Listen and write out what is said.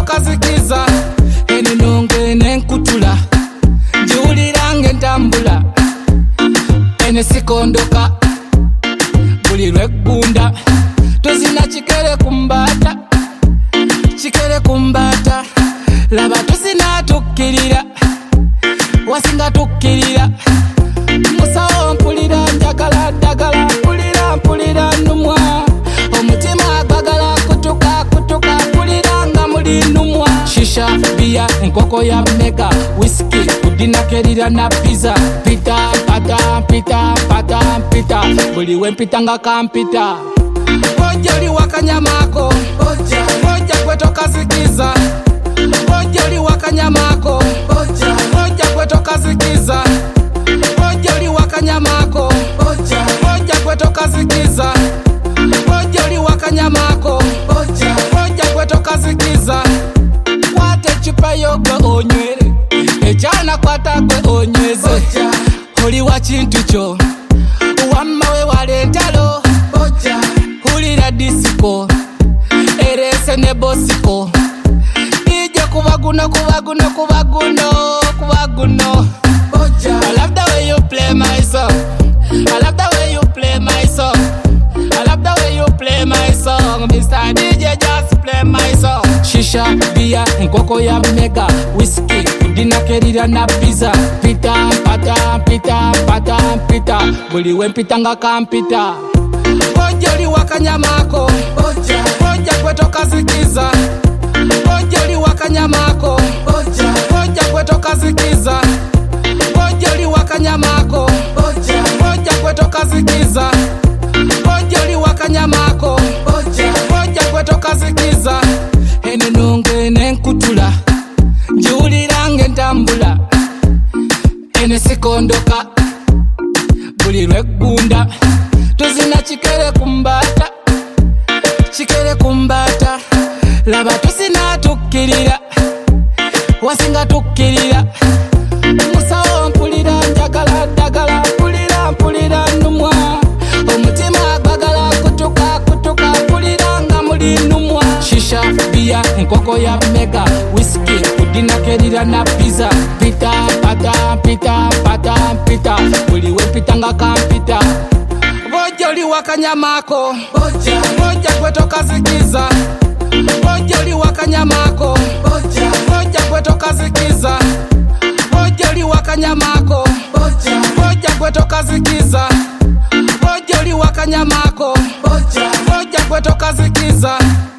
kwetoka zikiza enenonge nenkutula njiwulirange ntambula ene sikondoka buli lweggunda tuzina kikere kumbata kikere kumbata laba tuzina tukkirira wasinga tukkirira musawo mpulira njagala ddagala mpulira nnumwa omutima gwagala kutuka mpulira nga muli nnumwa shisha bia enkoko ya mega whisky kudinakerira na pizza pita buli wempita nga kampita oja oli wakanyamako oja kwetoka zikiza oja oli wakanyamako oja kwetoka zikiza oja oli wakanyamako oja kwetoka zikiza oja oli wakanyamako oja kwetoka zikiza kwata echupa yogwe onywere ekyana kwata gwe onyweze oli wa kintu kyo wamma we walentalo hulira disiko erese ne bosiko ije kubaguno I love the way you play my song I love the way you play my song I love the way you play my song Mr. DJ just play my song shisha bia enkoko ya mega whisky kudinakerira na pizza pita buli wempita nga kampita oja oli wakanyamako oja kwetoka zikiza oja oli wakanyamako oja kwetoka zikiza oja oli wakanyamako oja kwetoka zikiza oja oli wakanyamako oja kwetoka zikiza enenonge nenkutula njiwulirange ntambula ene sikondoka buli lweggunda tuzina kikere kumbata laba tuzina tukkirira wasinga tukkirira musawo mpulira njagala ddagala mpulira nnumwa omutima gwagala kutuka mpulira nga muli nnumwa shisha bia enkoko ya mega whisky kudinakerira na pizza pita buli wempita nga kampita oja oli wakanyamako oja kwetoka zikiza oja oli wakanyamako oja kwetoka zikiza oja oli wakanyamako oja kwetoka zikiza oja oli wakanyamako oja kwetoka zikiza